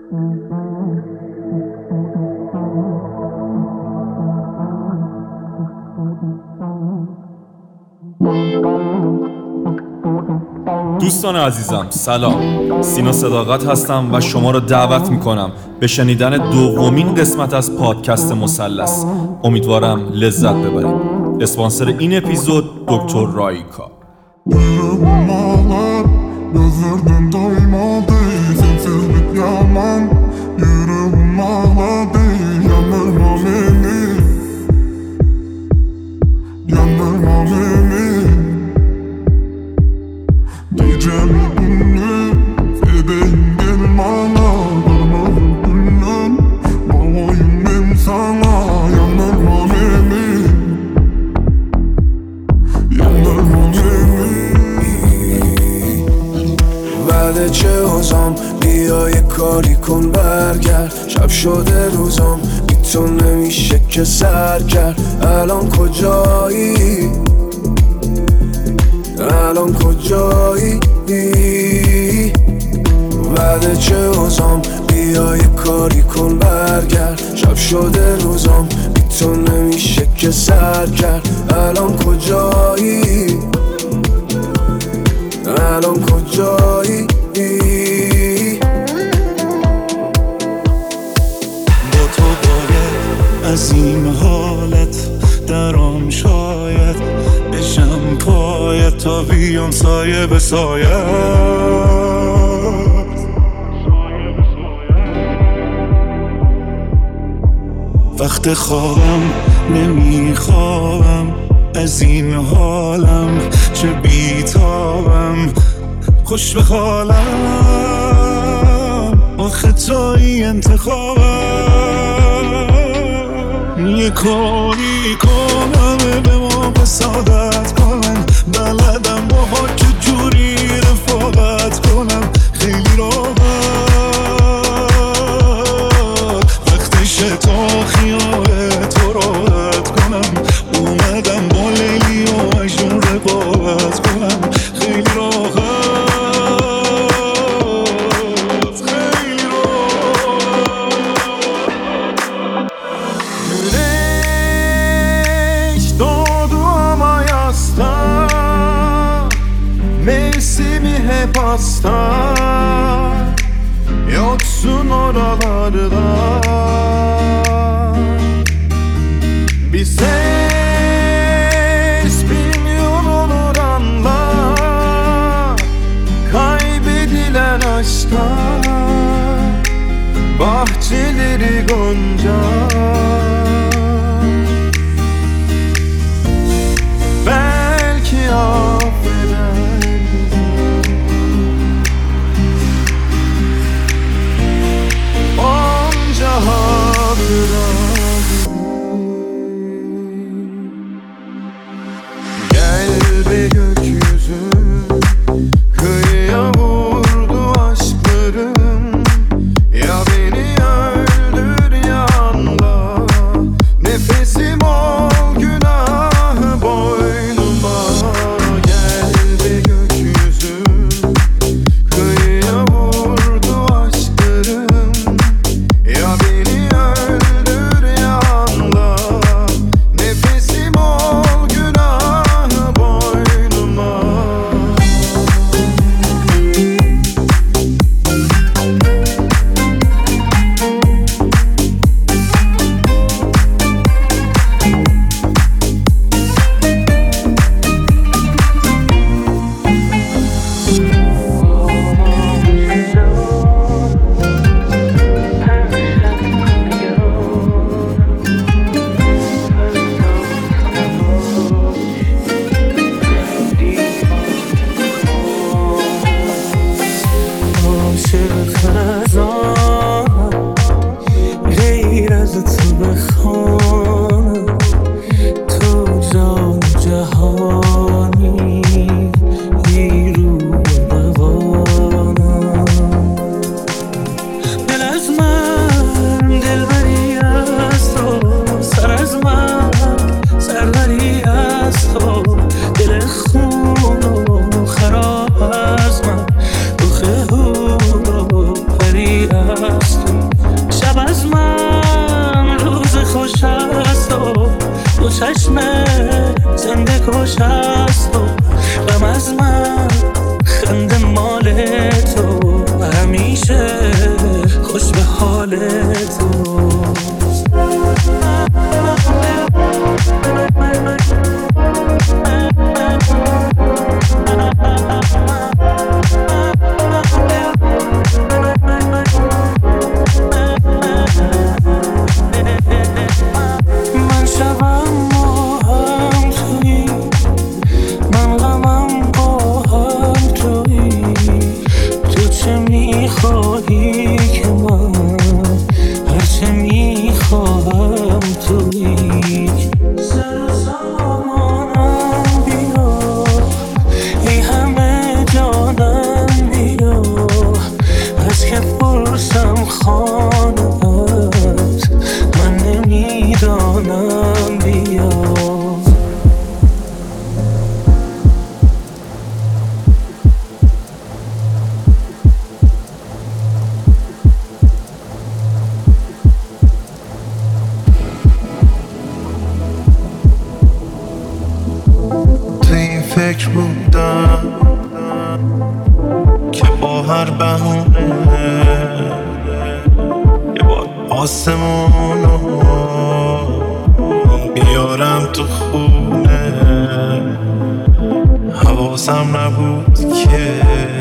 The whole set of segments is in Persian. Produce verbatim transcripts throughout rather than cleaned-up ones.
دوستان عزیزم سلام، سینا صداقت هستم و شما را دعوت میکنم به شنیدن دومین قسمت از پادکست مثلث. امیدوارم لذت ببرید. اسپانسر این اپیزود دکتر رایکا. Gözlerden doymadı, sensizlik yaman. Yüreğim ağladı, yandırma beni, yandırma beni. Gecemi gündüz fedeyim gel bana. Kırmızı güllüm bağlayayım ben sana. Yandırma beni, yandırma beni. بعد چه عذام بیا یه کاری کن برگرد. شب شده روزام بی تو نمیشه که سر کرد. الان کجایی؟ الان کجایی؟ بعد چه عذام بیا یه کاری کن برگرد. شب شده روزام بی تو نمیشه که سر کرد. الان کجایی؟ الان کجایی؟ با تو باید از این حالت درام شاید بشم پایت تا بیام سایه به سایه. وقت خوابم نمیخوابم از این حالم، چه بیتابم خوش به حالم. آخه توی انتخابم یه کاری کنم به ما بسادت کنم. بلدم با ها که جوری رفاقت کنم. خیلی راحت وقتشه تا خیال تو راحت کنم. اومدم با لیلی و مجنون رقابت کنم. خیلی راحت خیلی راحت. Güneş doğdu ama yasta, mevsimi hep hasta. Yoksun oralarda, bir ses bilmiyor olur anla. Kaybedilen aşka, bahçeleri gonca. Belki affeder bizi. Onca hatıra. Gel be gökyüzü, kıyıya vurdu aşklarım. Ya beni öldür ya چشم زنده کش هست و غم از من خنده مال تو همیشه خوش به حال تو من شبم با هم توی من غمم با هم توی تو چه میخواهی که من هرچه میخواهم توی سر سامانم بیا ای همه جانم بیا از که پرسم خانه‌ات من نمیدانم بیا تو این فکر بودم که با هر بهونه یه بار آسمونو بیارم تو خونه حواسم نبود که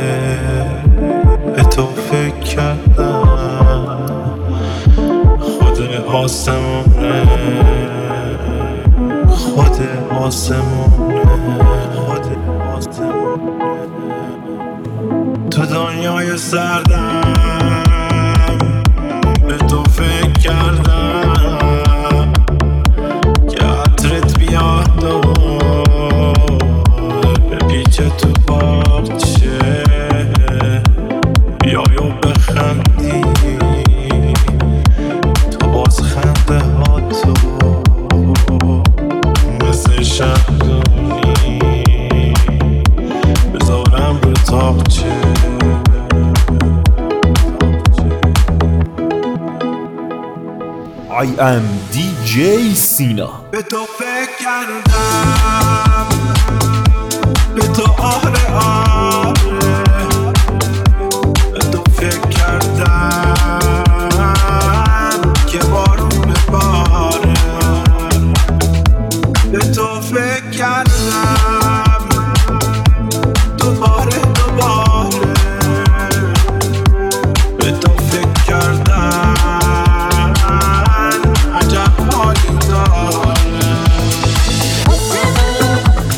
به تو فکر کردم خود آسمونه خود آسمونه خود آسمونه تو دنیای سردم به تو فکر کردم که عطرت بیاد و بپیچه تو باغچه بیای و بخندی تو باز خنده ها تو مثل شبدونی بذارم رو تاقچه I am دی جی سینا. به تو فکر کردم به تو آره آره به تو فکر کردم که بارون باره به تو فکر کردم دوباره دوباره به تو فکر کردم عجب حالی داره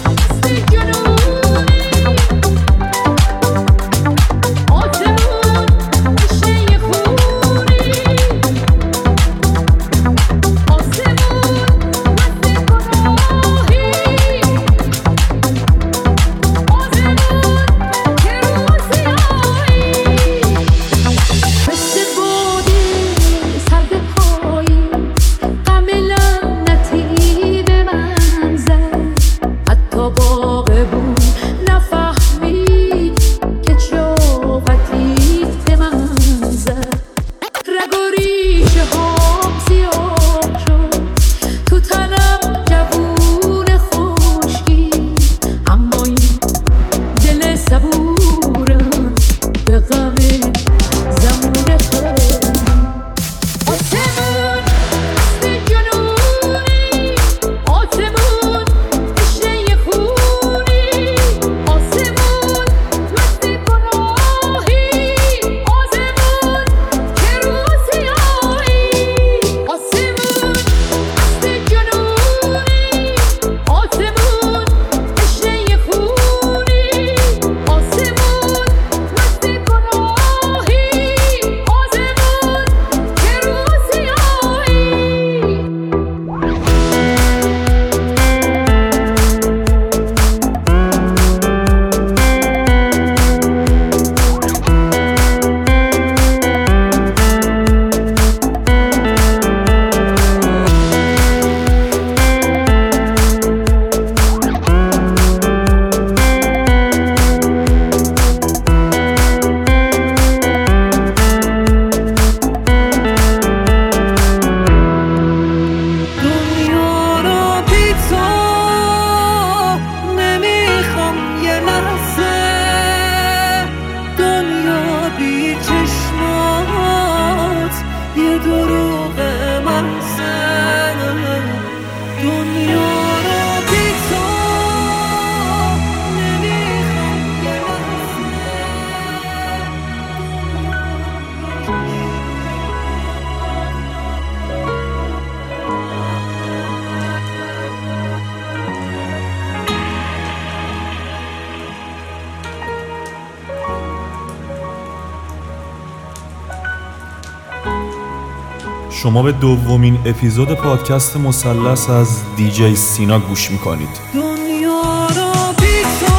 شما به دومین اپیزود پادکست مثلث از دیجی سینا گوش میکنید. دنیا رو بی تو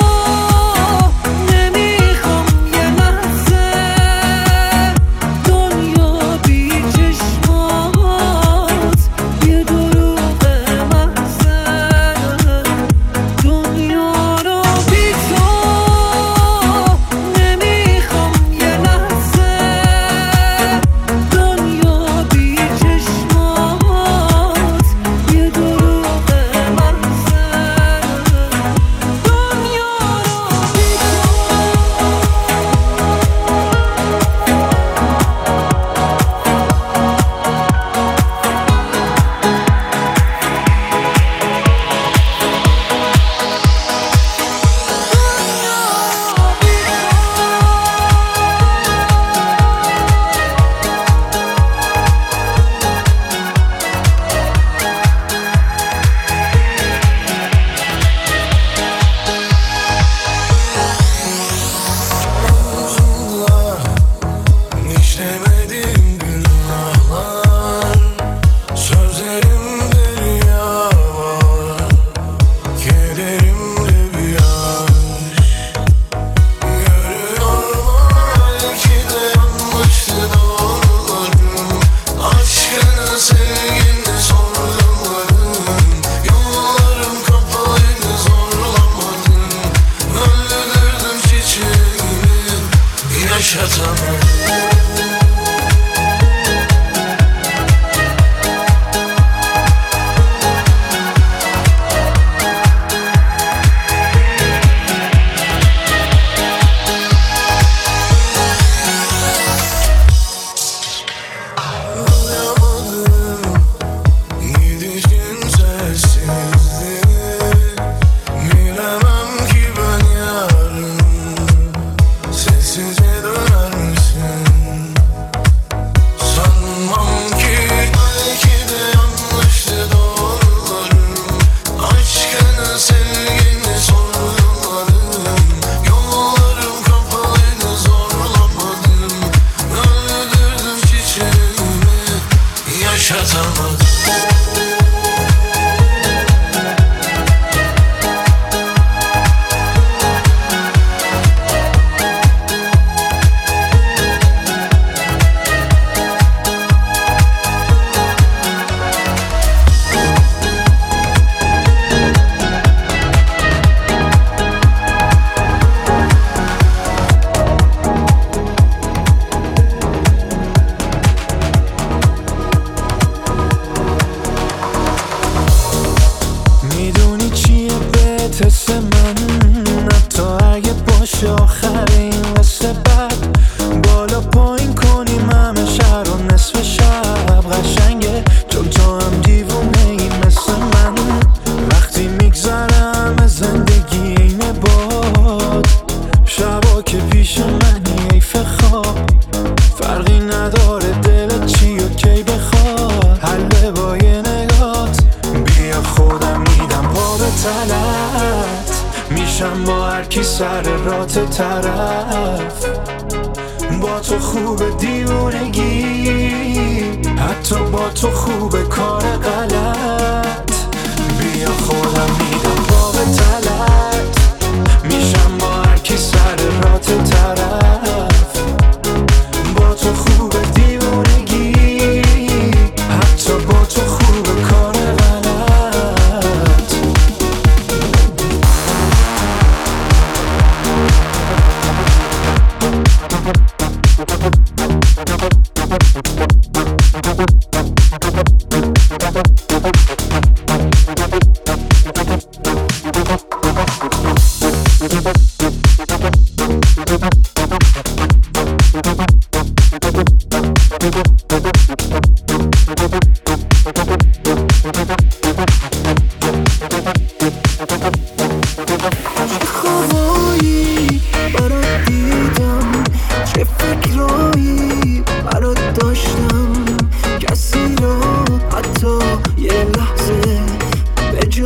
نمیخوام یه لحظه، دنیا بی چشمات یه دروغ محضه، دنیا رو بی تو نمیخوام یه لحظه، دنیا بی چشمات یه دروغ محضه، دنیا رو بی İşlemedim günahlar, sözlerimde riya var, kederimde bir yaş. Görüyorum belki de yanlıştı doğrularım, aşkını sevgini sorguladım, yollarım kapalıydı zorlamadım, öldürdüm çiçeğimi yaşatamadım. Gidişin sessizliği, bilemem ki ben yarın sessizce döner misin? Sanmam ki belki de yanlıştı doğrularım, aşkını sevgini sorguladım, yollarım kapalıydı zorlamadım, öldürdüm çiçeğimi yaşatamadım. میدونی چیه بهت حس من، حتی اگه باشه آخرین قصه بد، بالا پایین کنیم همه شهر و نصف شب قشنگه، چون تو هم دیوونه ای مثل من، وقتی میگذره همه زندگی اینه باد، شبا که پیش منی حیف خواب، فرقی نداره دلت چی و کی بخواد، حل با یه نگات، بیا خودم میدم پا به تلت، میشم با هر کی سر رات طرف، با تو خوب دیوونگی، حتی با تو خوب کار غلط، بیا خودم میدم پا به تلت، میشم با هر کی سر رات طرف، با تو خوب دیوونگی، حتی با تو خوب کار غلط.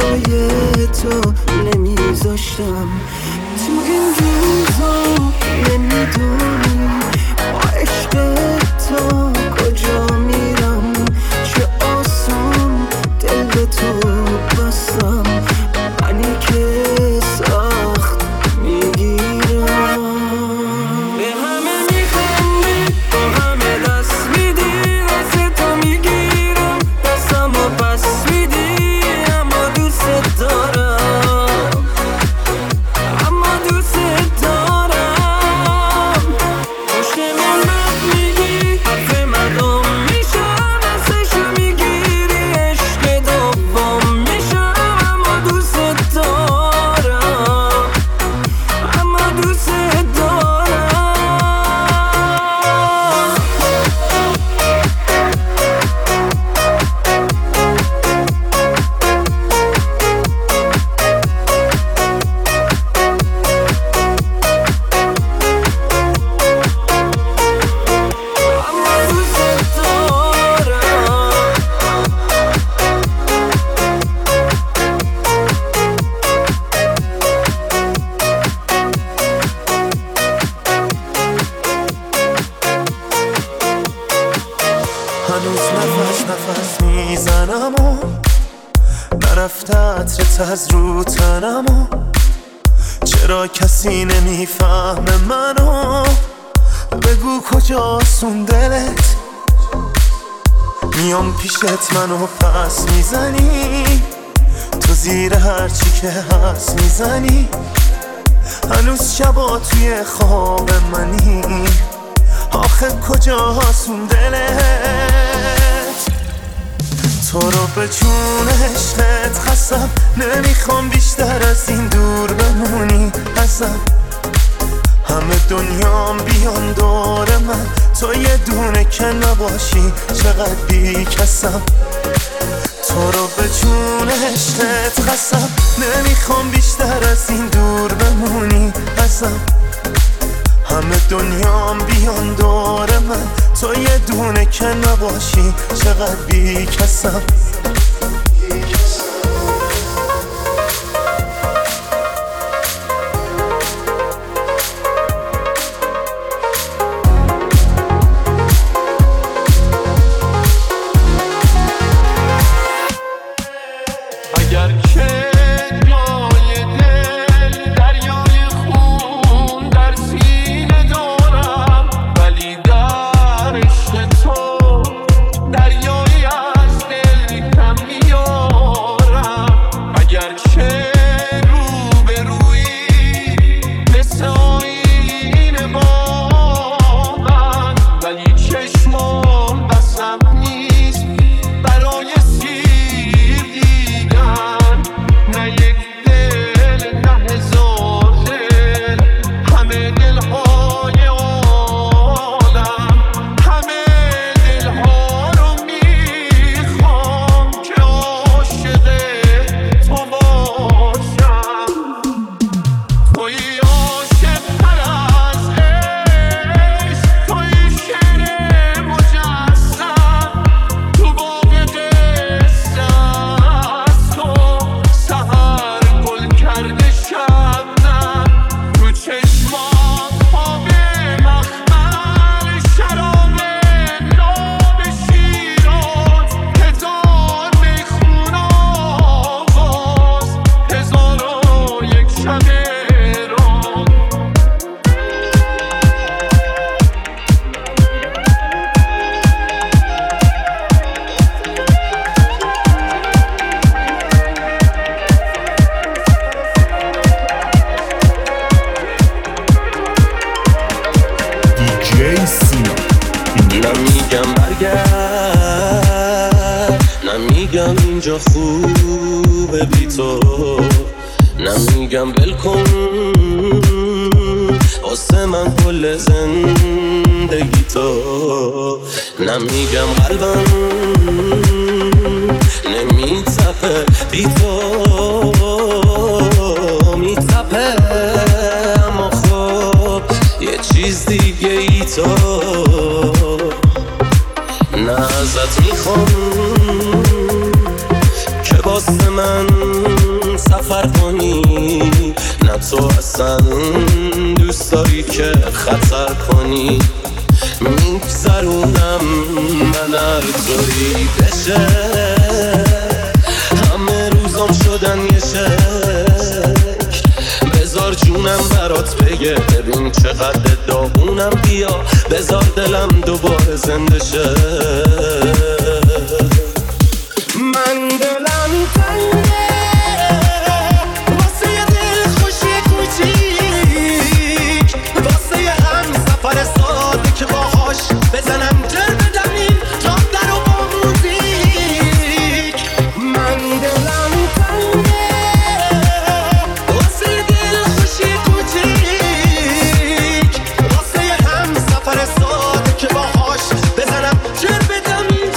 تو نمیذاشتم تو این روزا نفس میزنم و نرفته عطرت از رو تنم و چرا کسی نمیفهمه منو؟ بگو کجاست اون دلت؟ میام پیشت منو پس میزنی، تو زیر هرچی که هست میزنی. هنوز شبا توی خواب منی، آخه کجاست اون دلت؟ تو رو به جون عشقت خستم، نمیخوام بیشتر از این دور بمونی ازم. همه دنیام بیان دور من، تو یه دونه که نباشی چقدر بی کسم. تو رو به جون عشقت خستم، نمیخوام بیشتر از این دور بمونی ازم. همه دنیام بیان دور من، تو یه دونه که نباشی چقدر بی کسم. اگر که جای دل دریای خون در سینه دارم، ولی در عشق تو دریایی از دل کم میارم. اگر که رو به روی مثل آینه با من، ولی چشمام بسم نیست برای سیر دیدن. نه یک دل نه هزار دل، همه دلهای عالم، همه دلها رو میخوام که عاشق تو باشم. توی عاشق تر از عشق، توی شعر مجسم، تو باغ قصه از تو سحر گل کرده شبنم. تو چشمات خواب مخمل، شراب ناب شیراز، هزار میخون آواز، هزار و یک شب راز. دیجی سینا. نمیگم برگرد، نمیگم اینجا خوبه بی تو، نمیگم بلکن واسه من کل زندگی تو، نمیگم قلبم نمیتپه بی تو، میتپه اما خب یه چیز دیگه ای تو. نه ازت میخوام که واسه من سفر کنی، نه تو اصلا دوست داری که خطر کنی. میگذرونم من هر طوری بشه، همه روزام شدن یه شکل. بذار جونم برات بگه ببین چقدر داغونم، بیا بذار دلم دوباره زنده شه. من دلم تنگه واسه یه دل خوشی کوچیک، واسه یه هم سفر ساده که باهاش بزنم جر بدم این راه در و با موزیک. من دلم تنگه واسه یه دل خوشی کوچیک، واسه یه هم سفر ساده که باهاش بزنم جر بدم این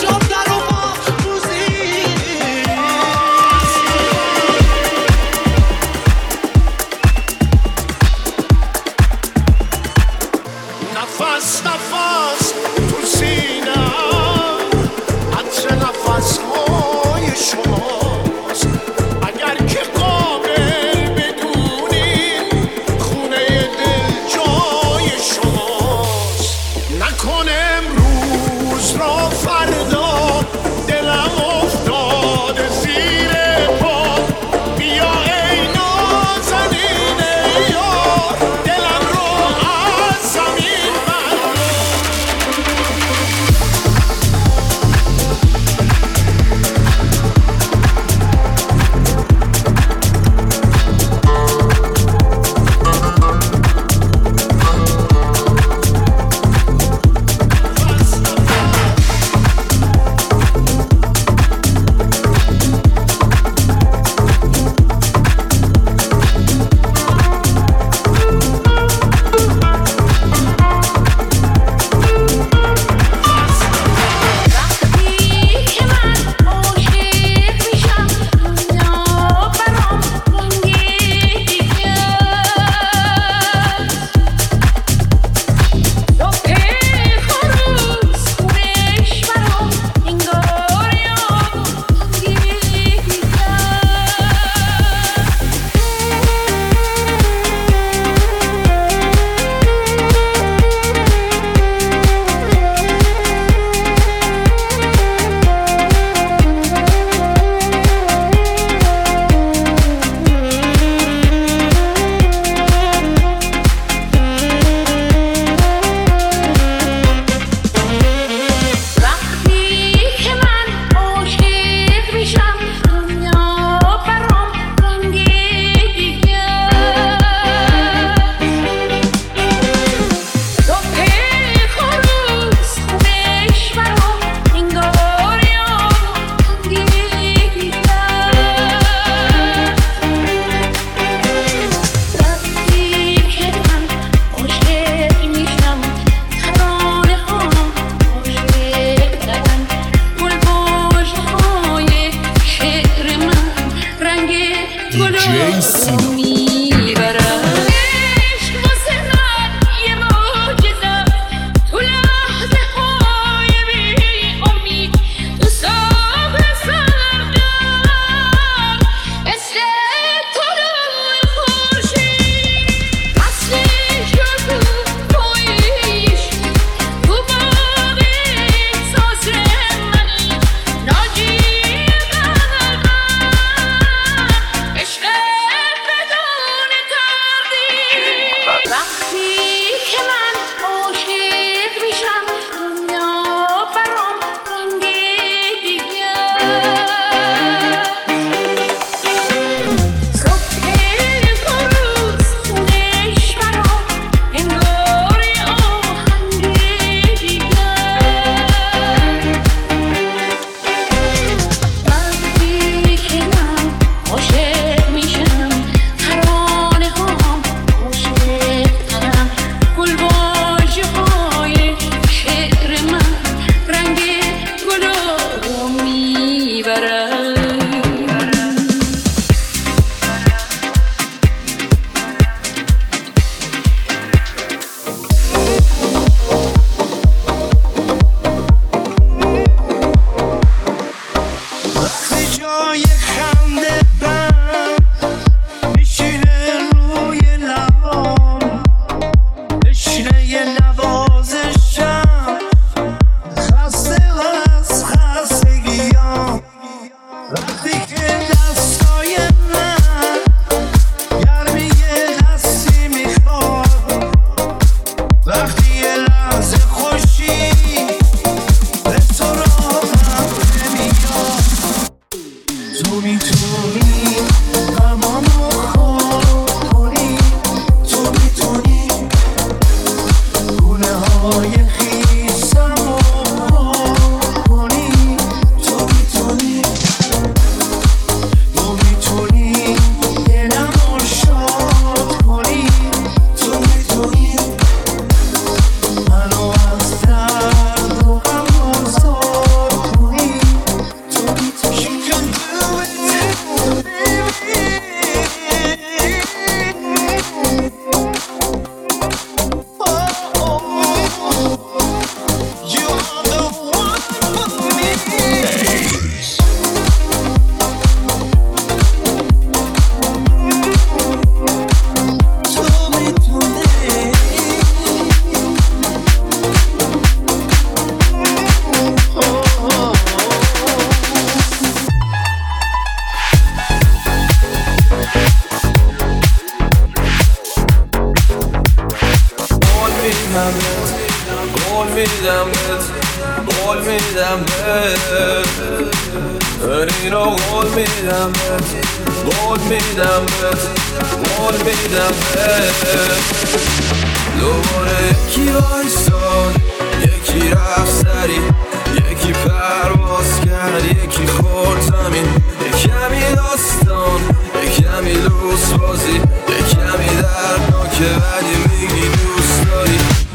میدم بهت، قول میدم بهت، قول میدم بهت، اینو قول میدم بهت، قول میدم بهت، قول میدم بهت. دوباره یکی وایساد، یکی رفت سری، یکی پرواز کرد، یکی خورد زمین. یک کمی داستان، یک کمی لوس بازی، یک کمی دردناکه ولی میگی دوست داری.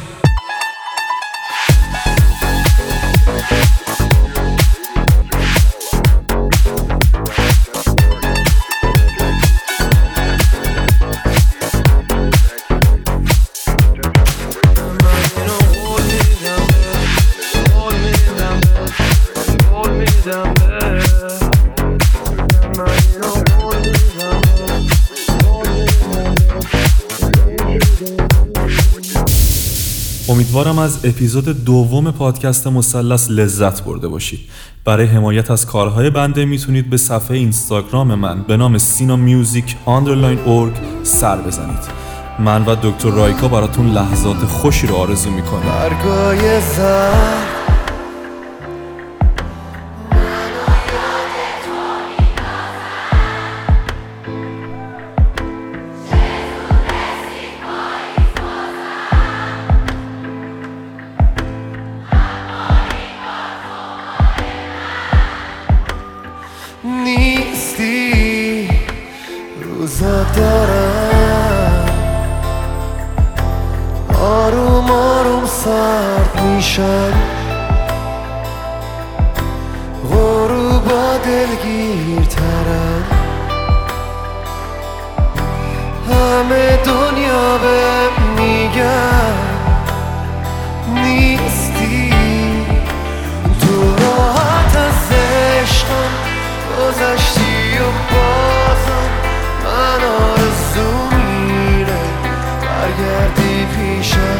امیدوارم از اپیزود دوم پادکست مثلث لذت برده باشید. برای حمایت از کارهای بنده میتونید به صفحه اینستاگرام من به نام سینا میوزیک آندرلاین اورگ سر بزنید. من و دکتر رایکا براتون لحظات خوشی رو آرزو میکنم. برگای زر نیستی، روزا دارم آروم آروم سرد میشن، غروبا دلگیرترن، همه دنیا به میگن نیستی. تو راحت از عشقم گذشتی و بازم من آرزو میره برگردی پیشم،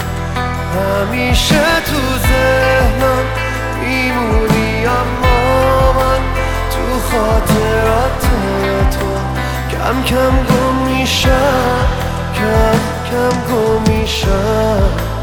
همیشه تو ذهنم میمونی اما من تو خاطرات تو کم کم گم میشم، کم کم گم میشم.